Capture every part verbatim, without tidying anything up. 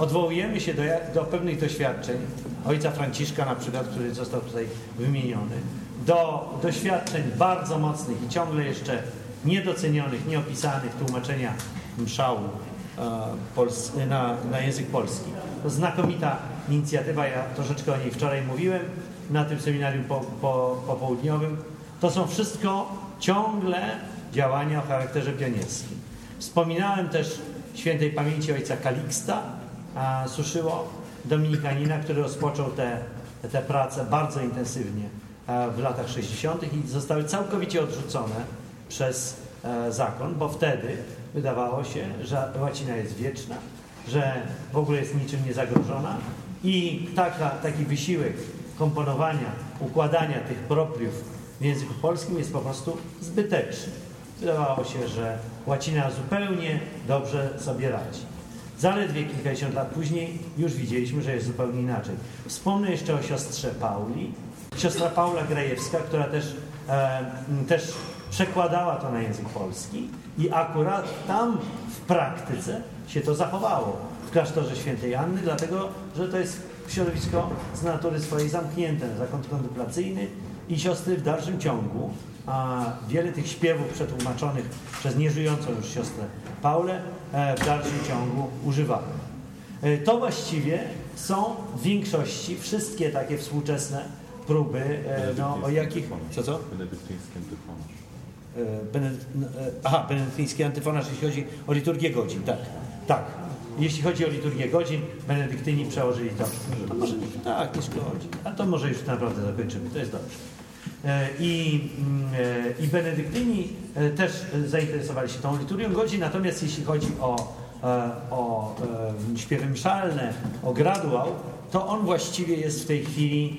odwołujemy się do, do pewnych doświadczeń ojca Franciszka na przykład, który został tutaj wymieniony, do doświadczeń bardzo mocnych i ciągle jeszcze niedocenionych, nieopisanych tłumaczenia mszału e, na, na język polski. To znakomita inicjatywa, ja troszeczkę o niej wczoraj mówiłem na tym seminarium po, po, popołudniowym. To są wszystko ciągle działania o charakterze pionierskim. Wspominałem też świętej pamięci ojca Kaliksta a, Suszyło, dominikanina, który rozpoczął te, te prace bardzo intensywnie a, w latach sześćdziesiątych i zostały całkowicie odrzucone przez a, zakon, bo wtedy wydawało się, że łacina jest wieczna, że w ogóle jest niczym niezagrożona i taka, taki wysiłek komponowania, układania tych propriów w języku polskim jest po prostu zbyteczny. Wydawało się, że łacina zupełnie dobrze sobie radzi. Zaledwie kilkadziesiąt lat później już widzieliśmy, że jest zupełnie inaczej. Wspomnę jeszcze o siostrze Pauli. Siostra Paula Grajewska, która też, e, też przekładała to na język polski i akurat tam w praktyce się to zachowało w klasztorze świętej Anny, dlatego, że to jest środowisko z natury swojej zamknięte, zakon kontemplacyjny i siostry w dalszym ciągu, a wiele tych śpiewów przetłumaczonych przez nieżyjącą już siostrę Paulę w dalszym ciągu używały. To właściwie są w większości wszystkie takie współczesne próby, no, o jakich... Co, co? Benedyktyński antyfonarz. Benedyk... Aha, benedyktyński antyfonarz, jeśli chodzi o liturgię godzin, tak. Tak. Jeśli chodzi o liturgię godzin, benedyktyni przełożyli to. To może nie, tak, nie szkodzi. A to może już naprawdę zakończymy, to jest dobrze. I, i benedyktyni też zainteresowali się tą liturgią godzin, natomiast jeśli chodzi o, o śpiewy mszalne, o graduał, to on właściwie jest w tej chwili,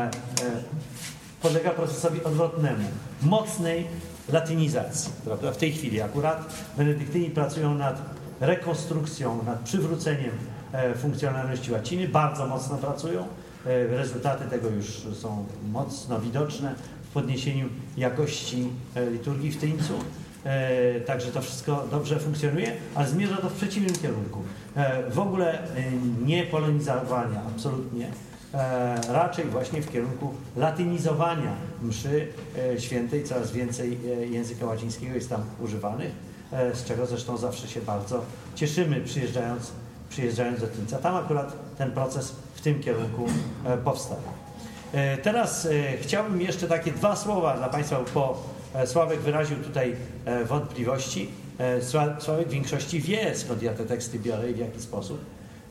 podlega procesowi odwrotnemu, mocnej latynizacji. Prawda? W tej chwili akurat benedyktyni pracują nad rekonstrukcją, nad przywróceniem funkcjonalności łaciny, bardzo mocno pracują. Rezultaty tego już są mocno widoczne w podniesieniu jakości liturgii w Tyńcu. Także to wszystko dobrze funkcjonuje, ale zmierza to w przeciwnym kierunku. W ogóle nie polonizowania, absolutnie. Raczej właśnie w kierunku latynizowania mszy świętej. Coraz więcej języka łacińskiego jest tam używanych, z czego zresztą zawsze się bardzo cieszymy, przyjeżdżając, przyjeżdżając do Tyńca. Tam akurat ten proces w tym kierunku powstał. Teraz chciałbym jeszcze takie dwa słowa dla Państwa, bo Sławek wyraził tutaj wątpliwości. Sławek w większości wie, skąd ja te teksty biorę i w jaki sposób.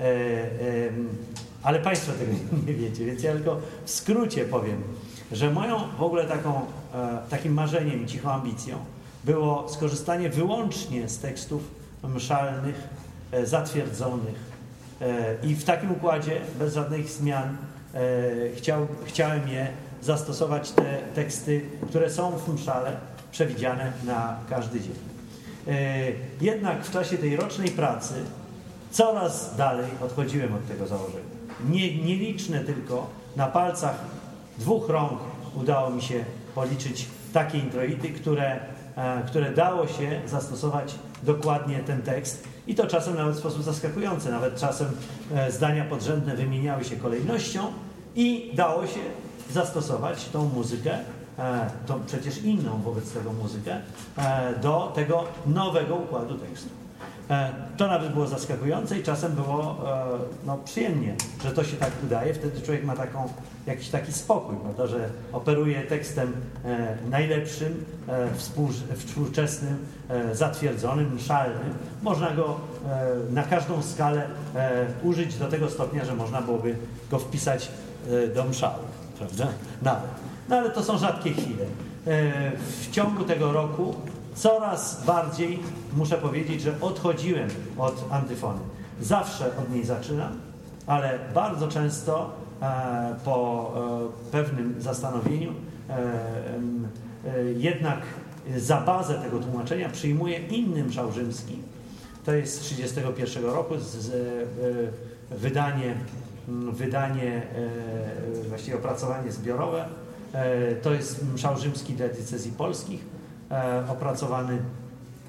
Ale Państwo tego nie wiecie, więc ja tylko w skrócie powiem, że moją w ogóle taką, takim marzeniem i cichą ambicją było skorzystanie wyłącznie z tekstów mszalnych, zatwierdzonych i w takim układzie, bez żadnych zmian, chciał, chciałem je zastosować, te teksty, które są w mszale przewidziane na każdy dzień. Jednak w czasie tej rocznej pracy coraz dalej odchodziłem od tego założenia. Nie, nieliczne tylko na palcach dwóch rąk udało mi się policzyć takie introity, które, które dało się zastosować dokładnie ten tekst i to czasem nawet w sposób zaskakujący. Nawet czasem zdania podrzędne wymieniały się kolejnością i dało się zastosować tą muzykę, tą przecież inną wobec tego muzykę, do tego nowego układu tekstu. To nawet było zaskakujące i czasem było no, przyjemnie, że to się tak udaje. Wtedy człowiek ma taką, jakiś taki spokój, prawda, że operuje tekstem najlepszym, współczesnym, zatwierdzonym, mszalnym. Można go na każdą skalę użyć do tego stopnia, że można byłoby go wpisać do mszału, prawda? Nawet. No ale to są rzadkie chwile. W ciągu tego roku coraz bardziej muszę powiedzieć, że odchodziłem od antyfony. Zawsze od niej zaczynam, ale bardzo często e, po e, pewnym zastanowieniu e, e, jednak za bazę tego tłumaczenia przyjmuję inny mszał rzymski. To jest z tysiąc dziewięćset trzydziestego pierwszego roku z, z, e, wydanie, wydanie e, właściwie opracowanie zbiorowe. E, to jest mszał rzymski dla diecezji polskich, opracowany w tysiąc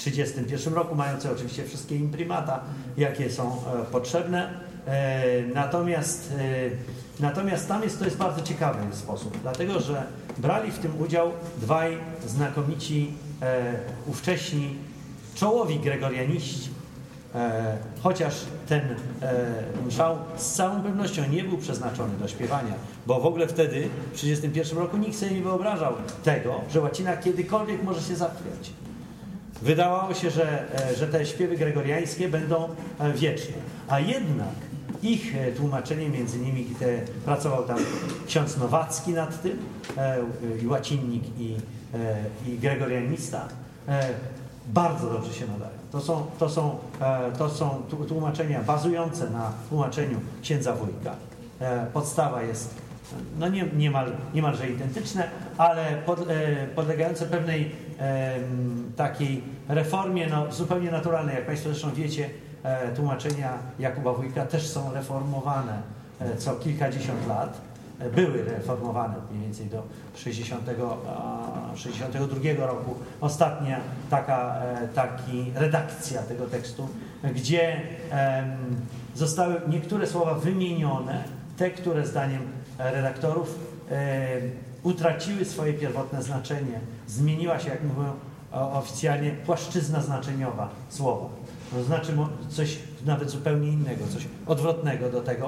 trzydziestym pierwszym roku, mające oczywiście wszystkie imprimata, jakie są potrzebne. Natomiast, natomiast tam jest, to jest bardzo ciekawy sposób, dlatego że brali w tym udział dwaj znakomici ówcześni czołowi gregorianiści, chociaż ten mszał z całą pewnością nie był przeznaczony do śpiewania, bo w ogóle wtedy w tysiąc dziewięćset trzydziestym pierwszym roku nikt sobie nie wyobrażał tego, że łacina kiedykolwiek może się zachwiać. Wydawało się, że, że te śpiewy gregoriańskie będą wieczne, a jednak ich tłumaczenie, między innymi te, pracował tam ksiądz Nowacki nad tym, i łacinnik, i, i gregorianista, bardzo dobrze się nadają. To są, to są, to są tłumaczenia bazujące na tłumaczeniu księdza Wójka. Podstawa jest no nie, niemal, niemalże identyczne, ale pod, podlegające pewnej takiej reformie no, zupełnie naturalnej. Jak Państwo zresztą wiecie, tłumaczenia Jakuba Wójka też są reformowane co kilkadziesiąt lat. Były reformowane mniej więcej do sześćdziesiątego, sześćdziesiątego drugiego roku. Ostatnia taka taki redakcja tego tekstu, gdzie zostały niektóre słowa wymienione, te, które zdaniem redaktorów utraciły swoje pierwotne znaczenie. Zmieniła się, jak mówią oficjalnie, płaszczyzna znaczeniowa słowa. To znaczy coś nawet zupełnie innego, coś odwrotnego do tego,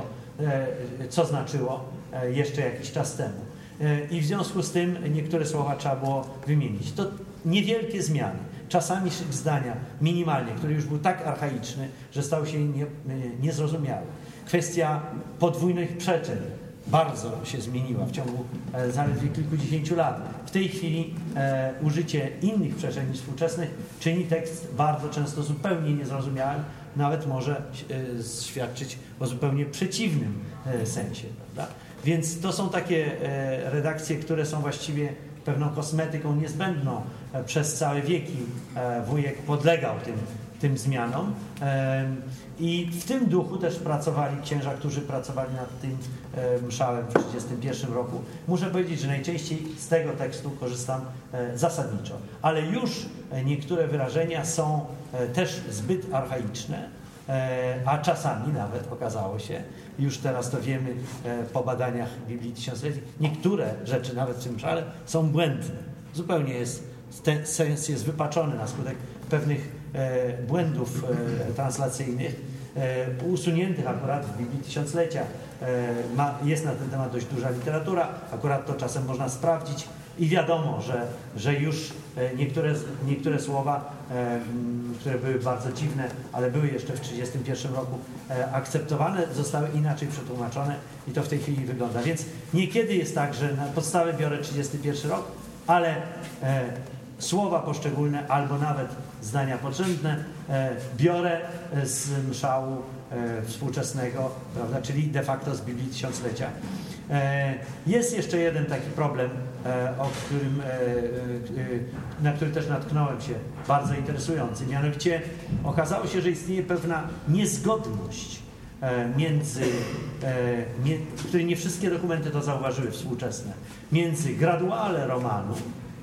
co znaczyło jeszcze jakiś czas temu. I w związku z tym niektóre słowa trzeba było wymienić. To niewielkie zmiany. Czasami szyk zdania, minimalnie, który już był tak archaiczny, że stał się nie, niezrozumiały. Kwestia podwójnych przeczeń bardzo się zmieniła w ciągu e, zaledwie kilkudziesięciu lat. W tej chwili e, użycie innych przeczeń niż współczesnych czyni tekst bardzo często zupełnie niezrozumiałym, nawet może e, świadczyć o zupełnie przeciwnym e, sensie, prawda? Więc to są takie e, redakcje, które są właściwie pewną kosmetyką niezbędną. E, przez całe wieki e, Wujek podlegał tym, tym zmianom. E, I w tym duchu też pracowali księża, którzy pracowali nad tym e, mszałem w tysiąc dziewięćset trzydziestym pierwszym roku. Muszę powiedzieć, że najczęściej z tego tekstu korzystam e, zasadniczo. Ale już e, niektóre wyrażenia są e, też zbyt archaiczne, e, a czasami nawet okazało się, już teraz to wiemy e, po badaniach Biblii Tysiącletniej, niektóre rzeczy nawet w tym mszale są błędne. Zupełnie jest, ten sens jest wypaczony na skutek pewnych błędów translacyjnych, usuniętych akurat w Biblii Tysiąclecia. Jest na ten temat dość duża literatura, akurat to czasem można sprawdzić i wiadomo, że, że już niektóre, niektóre słowa, które były bardzo dziwne, ale były jeszcze w tysiąc dziewięćset trzydziestym pierwszym roku akceptowane, zostały inaczej przetłumaczone i to w tej chwili wygląda. Więc niekiedy jest tak, że na podstawę biorę trzydziesty pierwszy rok, ale słowa poszczególne albo nawet zdania podrzędne e, biorę z mszału e, współczesnego, prawda, czyli de facto z Biblii Tysiąclecia. E, jest jeszcze jeden taki problem, e, o którym, e, e, na który też natknąłem się, bardzo interesujący. Mianowicie okazało się, że istnieje pewna niezgodność e, między, e, mie, w której nie wszystkie dokumenty to zauważyły współczesne, między graduale Romanum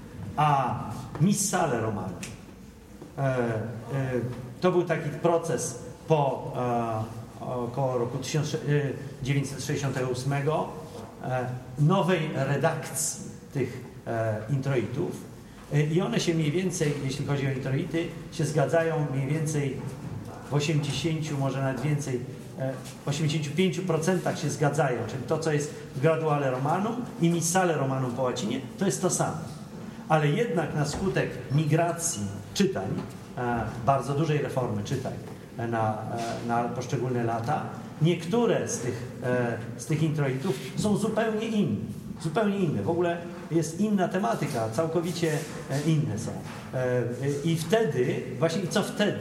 a Missale Romanum. E, e, to był taki proces po e, około roku tysiąc dziewięćset sześćdziesiątego ósmego e, nowej redakcji tych e, introitów e, i one się mniej więcej, jeśli chodzi o introity, się zgadzają mniej więcej w osiemdziesięciu, może nawet więcej, e, w osiemdziesięciu pięciu procentach się zgadzają, czyli to, co jest w graduale Romanum i Missale Romanum po łacinie, to jest to samo. Ale jednak na skutek migracji czytań, e, bardzo dużej reformy czytań e, na, e, na poszczególne lata, niektóre z tych, e, z tych introitów są zupełnie inne. Zupełnie inne. W ogóle jest inna tematyka, całkowicie e, inne są. E, I wtedy, właśnie co wtedy?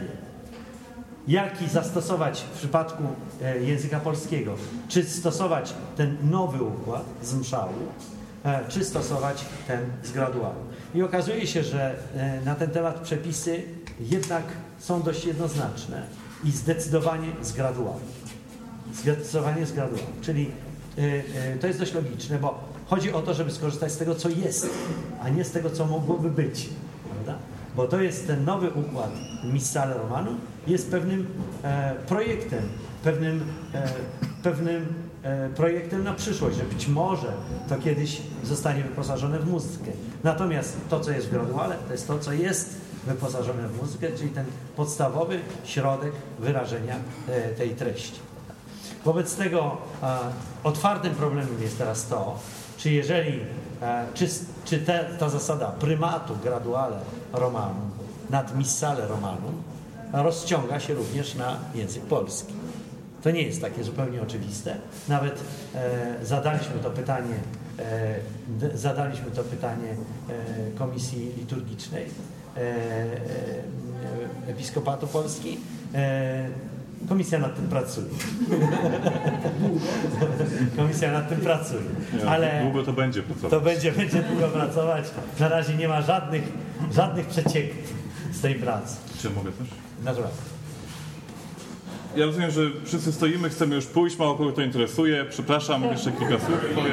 Jaki zastosować w przypadku e, języka polskiego? Czy stosować ten nowy układ z mszału, e, czy stosować ten z graduału? I okazuje się, że na ten temat przepisy jednak są dość jednoznaczne i zdecydowanie z graduału. Zdecydowanie z graduału. Czyli to jest dość logiczne, bo chodzi o to, żeby skorzystać z tego, co jest, a nie z tego, co mogłoby być. Prawda? bo to jest ten nowy układ Missale Romanum, jest pewnym e, projektem, pewnym, e, pewnym e, projektem na przyszłość, że być może to kiedyś zostanie wyposażone w muzykę. Natomiast to, co jest w graduale, to jest to, co jest wyposażone w muzykę, czyli ten podstawowy środek wyrażenia e, tej treści. Wobec tego e, otwartym problemem jest teraz to, czy jeżeli, e, czy, czy te, ta zasada prymatu graduale Romanum nad Missale Romanum rozciąga się również na język polski. To nie jest takie zupełnie oczywiste. Nawet e, zadaliśmy to pytanie, e, d, zadaliśmy to pytanie e, Komisji Liturgicznej e, e, Episkopatu Polski. E, Komisja nad tym pracuje. Komisja nad tym pracuje. Ale długo to będzie pracować. To będzie, będzie długo pracować. Na razie nie ma żadnych, żadnych przecieków z tej pracy. Czy mogę też? Naturalnie. Ja rozumiem, że wszyscy stoimy, chcemy już pójść, mało kogo to interesuje. Przepraszam, jeszcze kilka słów powiem.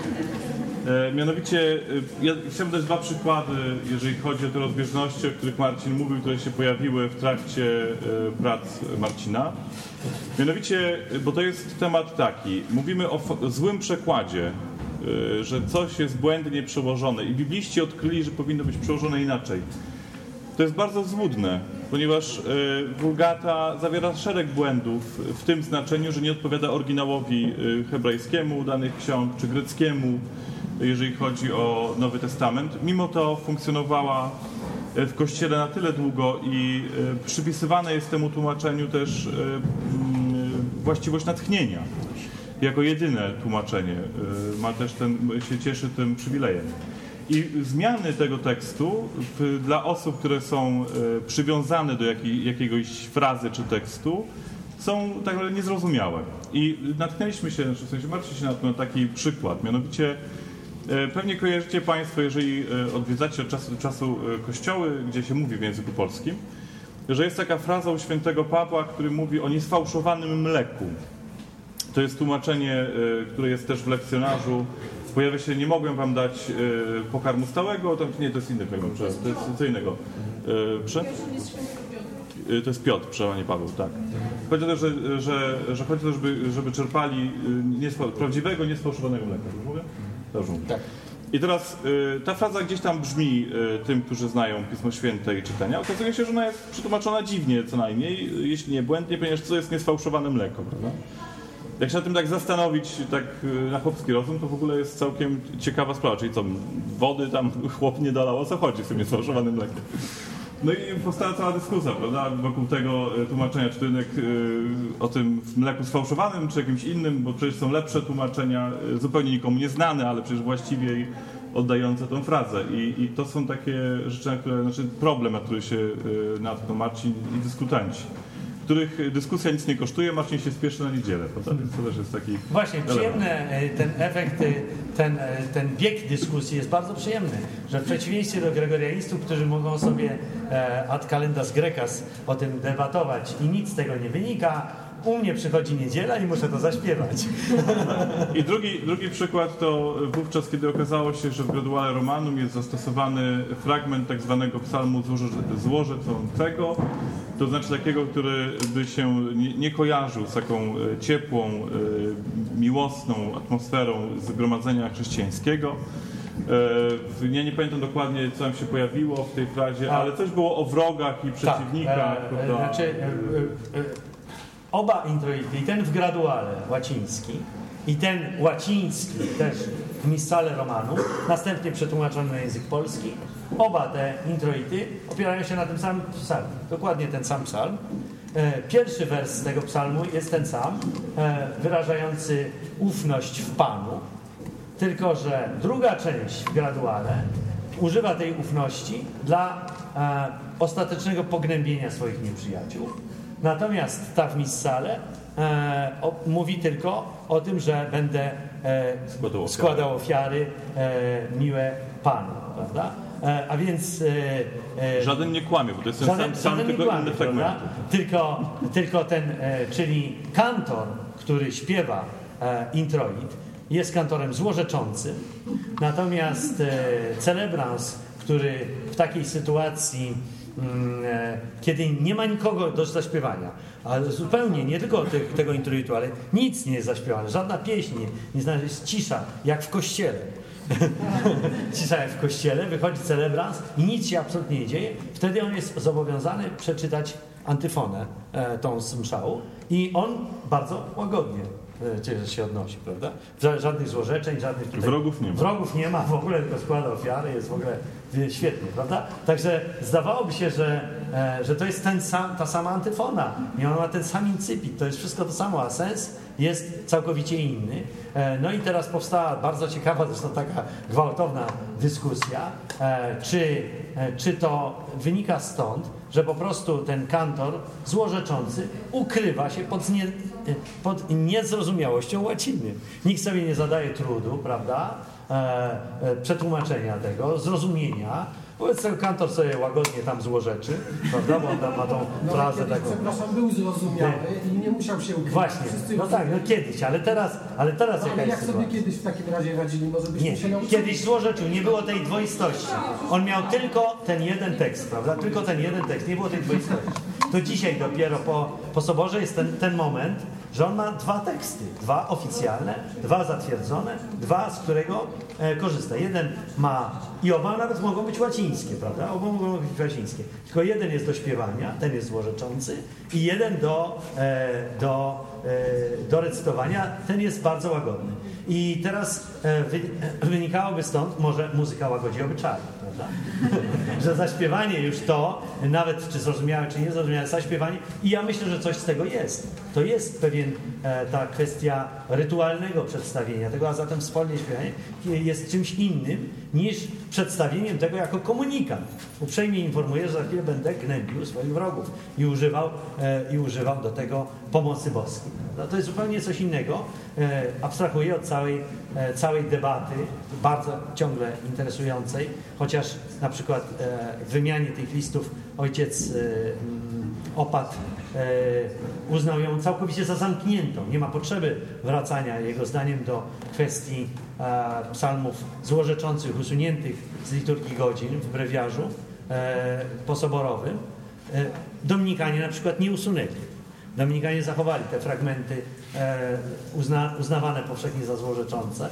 E, mianowicie, e, ja chciałbym dać dwa przykłady, jeżeli chodzi o te rozbieżności, o których Marcin mówił, które się pojawiły w trakcie e, prac Marcina. Mianowicie, bo to jest temat taki, mówimy o złym przekładzie, e, że coś jest błędnie przełożone i bibliści odkryli, że powinno być przełożone inaczej. To jest bardzo złudne, ponieważ y, Wulgata zawiera szereg błędów w tym znaczeniu, że nie odpowiada oryginałowi y, hebrajskiemu danych ksiąg, czy greckiemu, jeżeli chodzi o Nowy Testament. Mimo to funkcjonowała w Kościele na tyle długo i y, przypisywane jest temu tłumaczeniu też y, y, właściwość natchnienia. Jako jedyne tłumaczenie y, ma też ten, się cieszy tym przywilejem. I zmiany tego tekstu w, dla osób, które są e, przywiązane do jakiej, jakiegoś frazy czy tekstu, są tak naprawdę niezrozumiałe. I natknęliśmy się, w sensie Marcin się natknął na taki przykład. Mianowicie e, pewnie kojarzycie Państwo, jeżeli e, odwiedzacie od czasu do czasu e, kościoły, gdzie się mówi w języku polskim, że jest taka fraza u świętego Pawła, który mówi o niesfałszowanym mleku. To jest tłumaczenie, e, które jest też w lekcjonarzu. Pojawia się, nie mogłem wam dać y, pokarmu stałego, to nie, to jest inny program, to jest co innego. Y, prze? Y, to jest Piotr, przełamanie Paweł, tak. Chodzi o to, że, że, że chodzi o to, żeby, żeby czerpali y, niesfa, prawdziwego, niesfałszowanego mleka. Mówię? Dobrze mówię. Tak. I teraz y, ta fraza gdzieś tam brzmi y, tym, którzy znają Pismo Święte i czytania. Okazuje się, że ona jest przetłumaczona dziwnie co najmniej, jeśli nie błędnie, ponieważ to jest niesfałszowane mleko, prawda? Jak się na tym tak zastanowić, tak na chłopski rozum, to w ogóle jest całkiem ciekawa sprawa. Czyli co, wody tam chłop nie dolał, o co chodzi z tym niesfałszowanym mlekiem? No i powstała cała dyskusja, prawda, wokół tego tłumaczenia, czy to jednak o tym mleku sfałszowanym, czy jakimś innym, bo przecież są lepsze tłumaczenia, zupełnie nikomu nieznane, ale przecież właściwiej oddające tą frazę. I, i to są takie rzeczy, na które, znaczy problem, na który się natknął Marcin i dyskutanci, których dyskusja nic nie kosztuje, Marcin się spieszy na niedzielę. To też jest taki Właśnie, przyjemny ten efekt, ten, ten bieg dyskusji jest bardzo przyjemny, że w przeciwieństwie do gregorianistów, którzy mogą sobie ad calendas grecas o tym debatować i nic z tego nie wynika, u mnie przychodzi niedziela i muszę to zaśpiewać. I drugi, drugi przykład to wówczas, kiedy okazało się, że w Graduale Romanum jest zastosowany fragment tak zwanego psalmu złorzecącego, to znaczy takiego, który by się nie, nie kojarzył z taką ciepłą, miłosną atmosferą zgromadzenia chrześcijańskiego. Ja nie pamiętam dokładnie, co tam się pojawiło w tej frazie, ale coś było o wrogach i przeciwnikach. Tak, e, znaczy, e, e, oba introity, i ten w graduale łaciński, i ten łaciński też w Missale Romanum, następnie przetłumaczony na język polski, oba te introity opierają się na tym samym psalmie. Dokładnie ten sam psalm. Pierwszy wers z tego psalmu jest ten sam, wyrażający ufność w Panu, tylko że druga część w graduale używa tej ufności dla ostatecznego pognębienia swoich nieprzyjaciół. Natomiast ta w Missale e, o, mówi tylko o tym, że będę e, składał, składał ofiary e, miłe Panu, prawda? E, a więc... E, żaden nie kłamie, bo to jest ten żaden, sam, sam tylko kłamie, inny fragment. Tylko, tylko ten, e, czyli kantor, który śpiewa e, introit, jest kantorem złorzeczącym, natomiast e, celebrans, który w takiej sytuacji, kiedy nie ma nikogo do zaśpiewania, ale zupełnie, nie tylko tych, tego introitu, ale nic nie jest zaśpiewane, żadna pieśń nie, nie znaczy, jest cisza, jak w kościele. Cisza jak w kościele, wychodzi celebrans i nic się absolutnie nie dzieje, wtedy on jest zobowiązany przeczytać antyfonę, e, tą z mszału i on bardzo łagodnie e, się odnosi, prawda? Żadnych złorzeczeń, żadnych tutaj... Wrogów nie ma. Wrogów nie ma, w ogóle tylko składa ofiary, jest w ogóle świetnie, prawda? Także zdawałoby się, że, e, że to jest ten sam, ta sama antyfona i ona ma ten sam incipit, to jest wszystko to samo, a sens jest całkowicie inny. E, no i teraz powstała bardzo ciekawa, zresztą taka gwałtowna dyskusja, e, czy, e, czy to wynika stąd, że po prostu ten kantor złorzeczący ukrywa się pod, nie, pod niezrozumiałością łaciny. Nikt sobie nie zadaje trudu, prawda, e, e, przetłumaczenia tego, zrozumienia. Wobec tego kantor sobie łagodnie tam złorzeczy, prawda, bo on tam ma tą no, frazę kiedyś, taką... przepraszam, był zrozumiały i nie musiał się ukryć. Właśnie, no tak, no kiedyś, ale teraz, ale teraz no, jaka ale jest jak sobie sytuacja? kiedyś w takim razie radzili, może byśmy Nie, się nauczyli? kiedyś złorzeczył, nie było tej dwoistości. On miał tylko ten jeden tekst, prawda? Tylko ten jeden tekst, nie było tej dwoistości. To dzisiaj dopiero po, po Soborze jest ten, ten moment, że on ma dwa teksty, dwa oficjalne, dwa zatwierdzone, dwa, z którego e, korzysta. Jeden ma, i oba nawet mogą być łacińskie, prawda? Oba mogą być łacińskie. Tylko jeden jest do śpiewania, ten jest złorzeczący i jeden do, e, do, e, do recytowania, ten jest bardzo łagodny. I teraz e, wy, e, wynikałoby stąd, może muzyka łagodzi obyczaje, prawda? Że zaśpiewanie już to, nawet czy zrozumiałe, czy niezrozumiałe, zaśpiewanie, i ja myślę, że coś z tego jest. To jest pewien, e, ta kwestia rytualnego przedstawienia tego, a zatem wspólne śpiewanie jest czymś innym niż przedstawieniem tego jako komunikat. Uprzejmie informuję, że za chwilę będę gnębił swoich wrogów i używał, e, i używał do tego pomocy boskiej. No, to jest zupełnie coś innego. E, abstrahuję od całej, e, całej debaty, bardzo ciągle interesującej, chociaż na przykład e, w wymianie tych listów ojciec e, Opat e, uznał ją całkowicie za zamkniętą. Nie ma potrzeby wracania, jego zdaniem, do kwestii e, psalmów złorzeczących, usuniętych z liturgii godzin w brewiarzu e, posoborowym. E, Dominikanie na przykład nie usunęli. Dominikanie zachowali te fragmenty e, uzna, uznawane powszechnie za złorzeczące.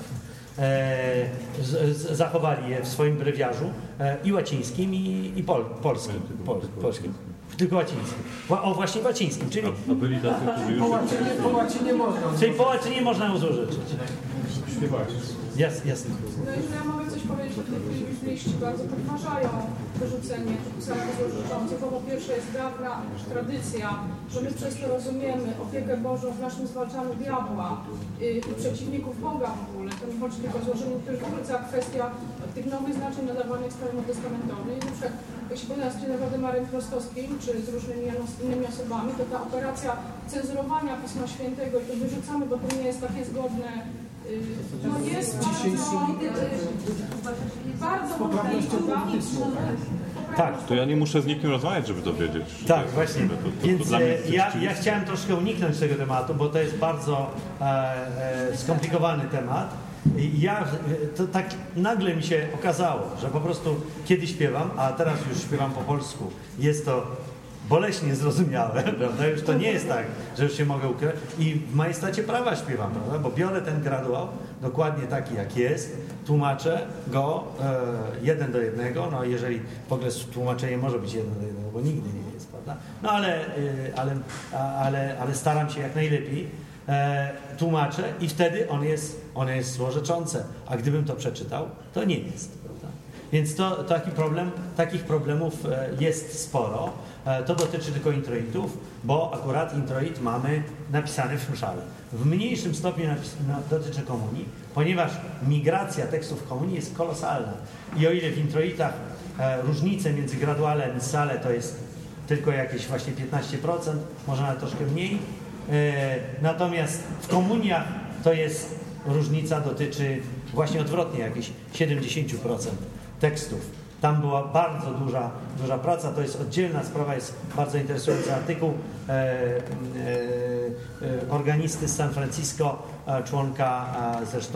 E, z, z, zachowali je w swoim brewiarzu e, i łacińskim, i, i pol, polskim. Pol, polskim. Tylko łacińskim. O, właśnie łacińskim, czyli... A, a byli tacy, którzy już... Po łacinie, po łacinie można. Czyli po łacinie można ją złorzeczyć. Śpiewać. Jas, jasne. No i że ja mogę coś powiedzieć, że te liści bardzo podważają wyrzucenie psalmów złorzeczących, bo po pierwsze jest dawna tradycja, że my przez to rozumiemy opiekę Bożą w naszym zwalczaniu diabła i, i przeciwników Boga w ogóle. To nie chodzi tylko o złożenie, to jest w ogóle cała kwestia tych nowych znaczeń nadawanych staromotestamentowych. I na przykład, jak się pogląda z księdzem Waldemarem Prostowskim, czy z różnymi innymi osobami, to ta operacja cenzurowania Pisma Świętego i to wyrzucamy, bo to nie jest takie zgodne. No jest bardzo, bardzo tak. To ja nie muszę z nikim rozmawiać, żeby to wiedzieć. Tak, właśnie. To, to, to, Więc to dla mnie e, ja, ja chciałem troszkę uniknąć tego tematu, bo to jest bardzo e, e, skomplikowany temat. I ja, to tak nagle mi się okazało, że po prostu kiedy śpiewam, a teraz już śpiewam po polsku, jest to boleśnie zrozumiałe, prawda? Już to nie jest tak, że już się mogę ukryć. I w majestacie prawa śpiewam, prawda? Bo biorę ten graduał, dokładnie taki jak jest, tłumaczę go e, jeden do jednego, no jeżeli w ogóle tłumaczenie może być jeden do jednego, bo nigdy nie jest, prawda? No ale, e, ale, ale, ale staram się jak najlepiej, e, tłumaczę i wtedy on jest, on jest złorzeczące, a gdybym to przeczytał, to nie jest, prawda? Więc to, taki problem, takich problemów jest sporo. To dotyczy tylko introitów, bo akurat introit mamy napisany w mszale. W mniejszym stopniu dotyczy komunii, ponieważ migracja tekstów komunii jest kolosalna. I o ile w introitach różnice między graduale a missale to jest tylko jakieś właśnie piętnaście procent, może nawet troszkę mniej, natomiast w komuniach to jest różnica, dotyczy właśnie odwrotnie, jakieś siedemdziesiąt procent tekstów. Tam była bardzo duża, duża praca, to jest oddzielna sprawa, jest bardzo interesujący artykuł e, e, e, organisty z San Francisco, e, członka e, zresztą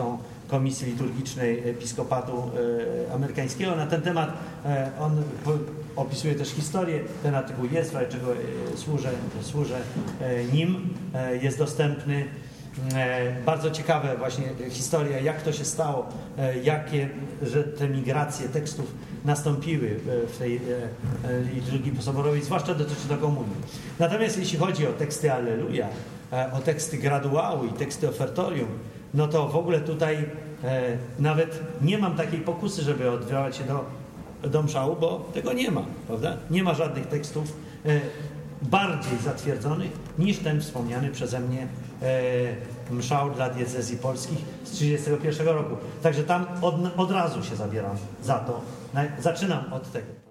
Komisji Liturgicznej Episkopatu Amerykańskiego. Na ten temat on opisuje też historię. Ten artykuł jest, w czego służę, służę nim. Jest dostępny. Bardzo ciekawe właśnie historia, jak to się stało, jakie, że te migracje tekstów nastąpiły w tej liturgii posoborowej, zwłaszcza dotyczy to komunii. Natomiast jeśli chodzi o teksty Alleluja, o teksty graduału i teksty ofertorium, no to w ogóle tutaj e, nawet nie mam takiej pokusy, żeby odwołać się do, do mszału, bo tego nie ma, prawda? Nie ma żadnych tekstów e, bardziej zatwierdzonych niż ten wspomniany przeze mnie e, mszał dla diecezji polskich z tysiąc dziewięćset trzydziestego pierwszego roku. Także tam od, od razu się zabieram za to. Zaczynam od tego.